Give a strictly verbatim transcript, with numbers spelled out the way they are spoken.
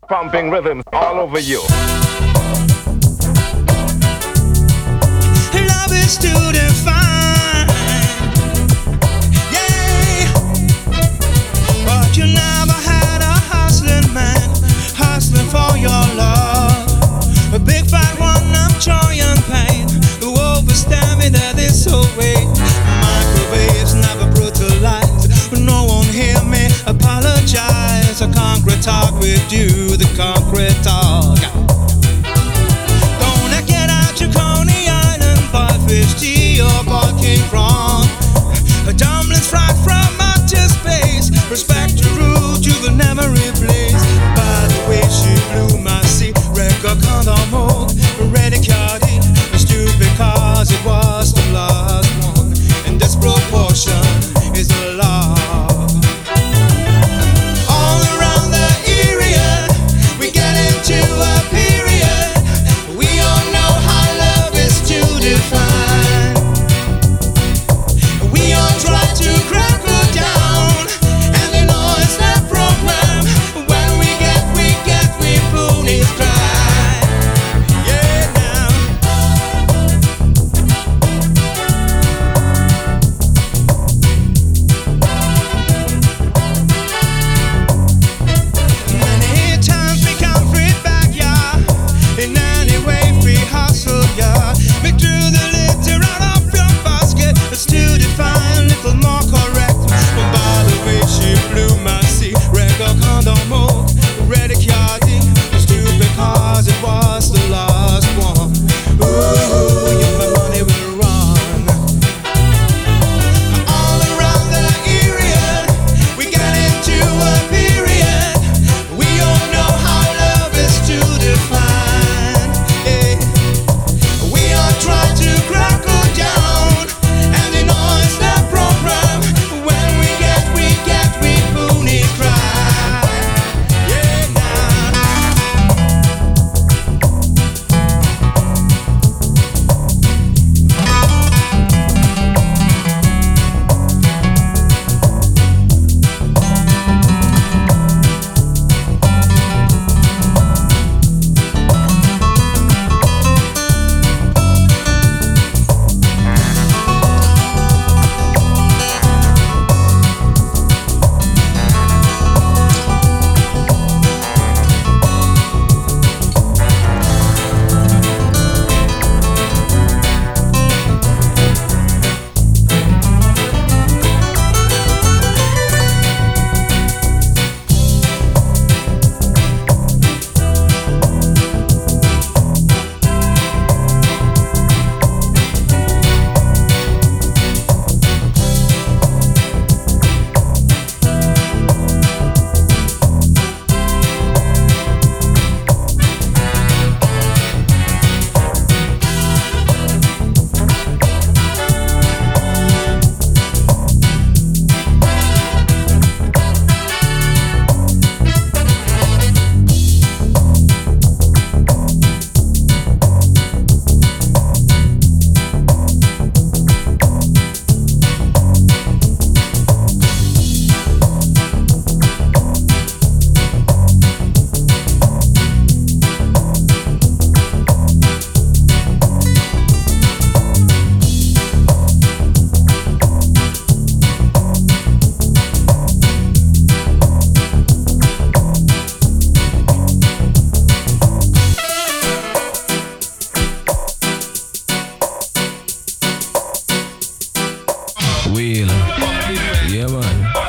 pumping rhythms all over you. Love is to define, yeah. But you never had a hustling man, hustling for your love. A big fat one, I'm trying pain. Who overstand me that is so way. Microwaves never brutalize. No one hear me apologize. A concrete talk with you, the concrete talk. Gonna get out your Coney Island, fifty or barking wrong. A dumpling's fried from outer space. Respect your rule to the memory place. By the way she blew my seat, record condom, ready cardi. Stupid cause it was the last one. And this proportion is the law. All around the area, we get into a period. We all know how love is to define. We all try to crack her down, and you know it's that program. When we get, we get, we ponies cry. Yeah, now. Many times we come free back, yeah. In any way, free hustle, yeah. Make through the litter out of your basket. It's to define, little more correct. But by the way, she blew my seat. Record condom, ready cardi. Stupid cause it was the last one. Ooh, yeah, my money will run. All around the area, we get into a period. We all know how love is to define. Yeah. We all try to crack her down, and you know it's the program. When we get, we get, we ponies cry. Yeah, now. Wheel. Yeah, man.